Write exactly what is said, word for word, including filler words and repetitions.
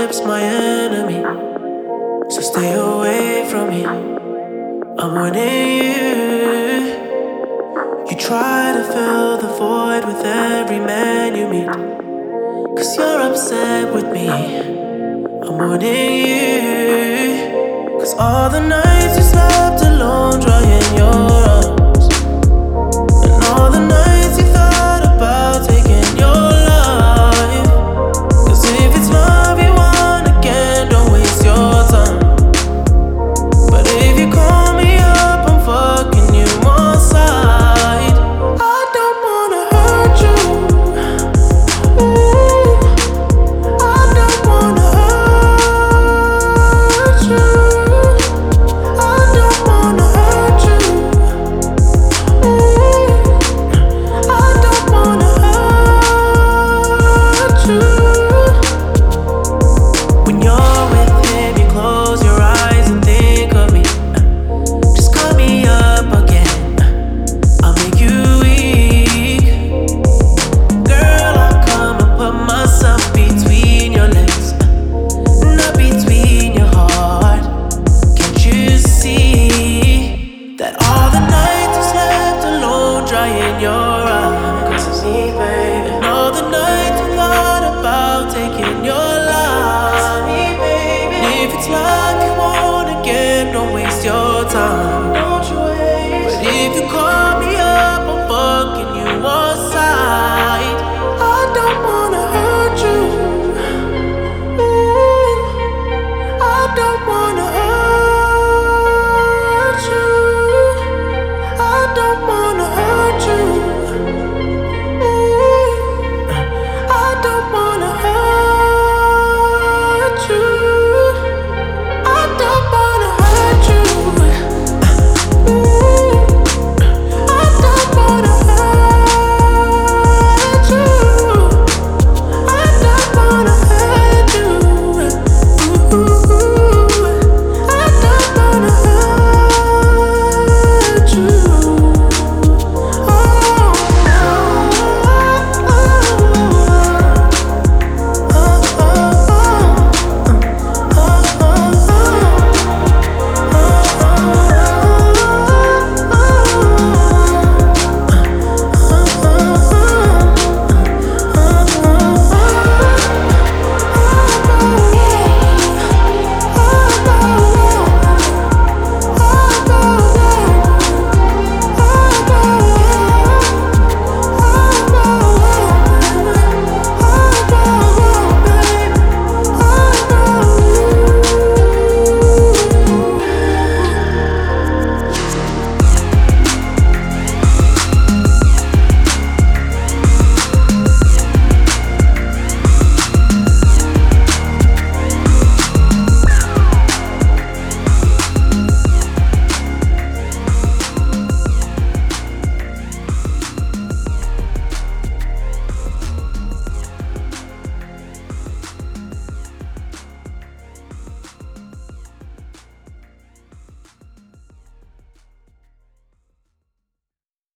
type's my enemy, so stay away from me. I'm warning you. You try to fill the void with every man you meet, cause you're upset with me. I'm warning you, cause all the nights you slept alone, drying your arms, and all the nights you thought about taking your life. Cause if it's love you want again, don't waste your time. But if you call me up, I'm fucking you on side. I don't wanna hurt you. Ooh, I don't wanna hurt you. I don't wanna hurt you. Ooh, I don't wanna hurt you. When you're with him, you close your eyes and think of me. Just call me up again, I'll make you weak. Girl, I'll come and put myself between your legs, not between your heart. Can't you see that all the nights you slept alone, drying your eyes? Cause it's me, baby. And all the nights you thought about taking your life. It's me, baby. And if it's love you want again, don't waste your time.